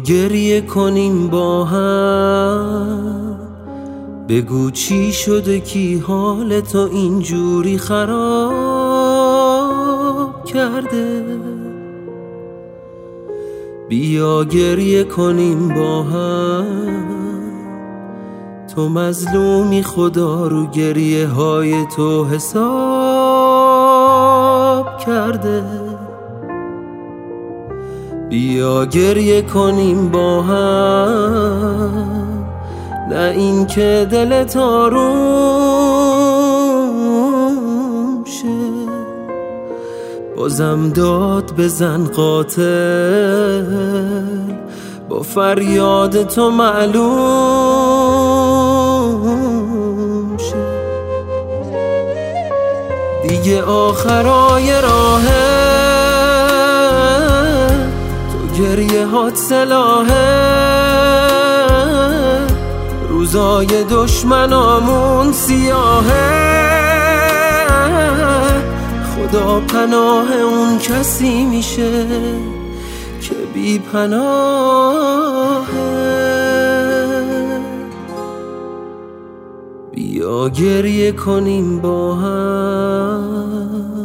گریه کنیم با هم، بگو چی شده کی حال تو اینجوری خراب کرده. بیا گریه کنیم با هم، تو مظلومی خدا رو گریه های تو حساب کرده. بیا گریه کنیم با هم، نه این که دلت آروم شه، بازم داد بزن قاتل با فریاد تو معلوم شه. دیگه آخرای راهه، تو گریه هات سلاحه، روزای دشمنامون سیاهه. خدا پناه اون کسی میشه که بی پناهه. بیا گریه کنیم با هم.